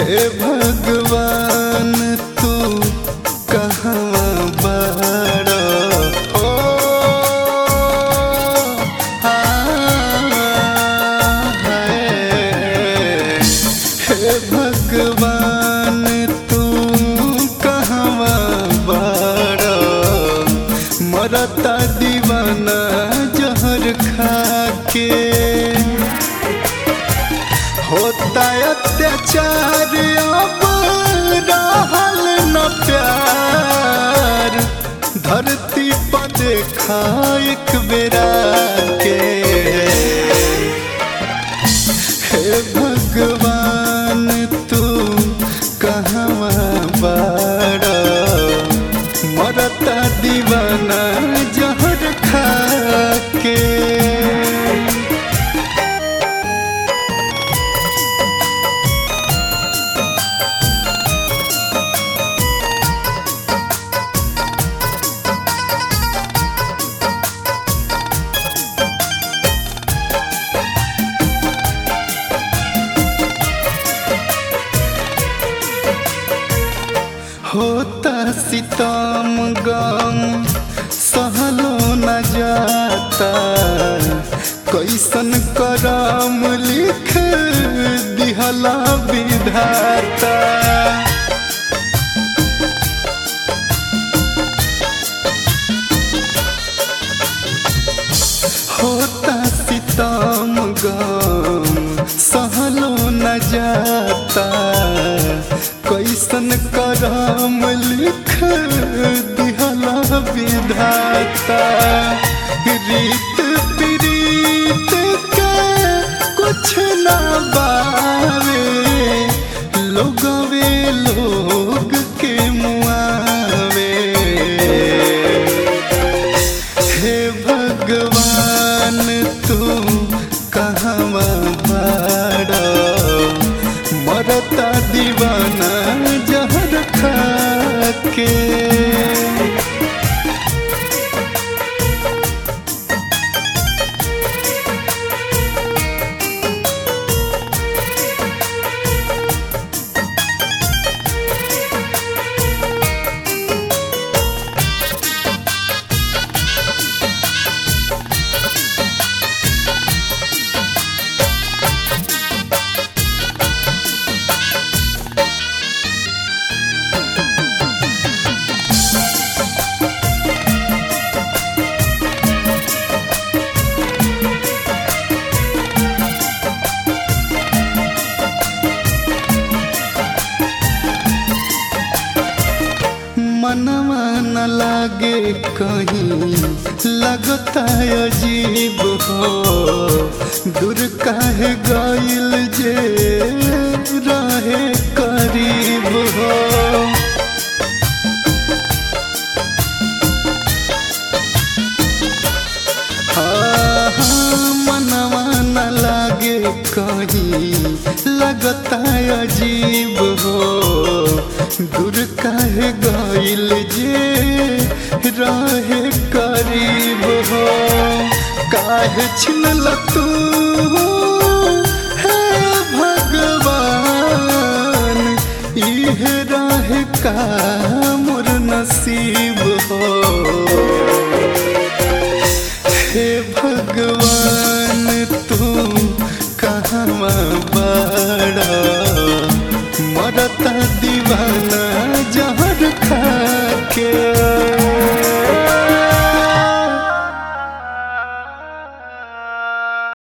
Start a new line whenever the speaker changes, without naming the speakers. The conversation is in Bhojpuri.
हे भगवान तू कहवा बड़ा ओ हे भगवान तू कहवा बड़ा मरता दीवाना जहर खा के होता अत्याचार अब रहल न प्यार धरती पर देखा एक बेरा के हे भगवान तू कहवा बड़ा मरता दीवाना जहर खा के होता सितम गम सहलो न जाता कैसन करम लिख दिहला विधाता होता सितम गम सहलो न जाता कैसन करम लिख दिहला विधाता रीत प्रीत के कुछ ना बावे लोगवे लोग के मुआवे हे भगवान तू कहवा बड़ा मरता दीवाना जहर खा के मनवा न लागे कहीं लगता अजीब हो दूर काहे गइल जे रहे करीब हो मनवा न लागे कहीं लगता अजीब हो दूर काहे गइल जे रहे करीब हो काहे छिनल तू हे भगवान इहे रहे का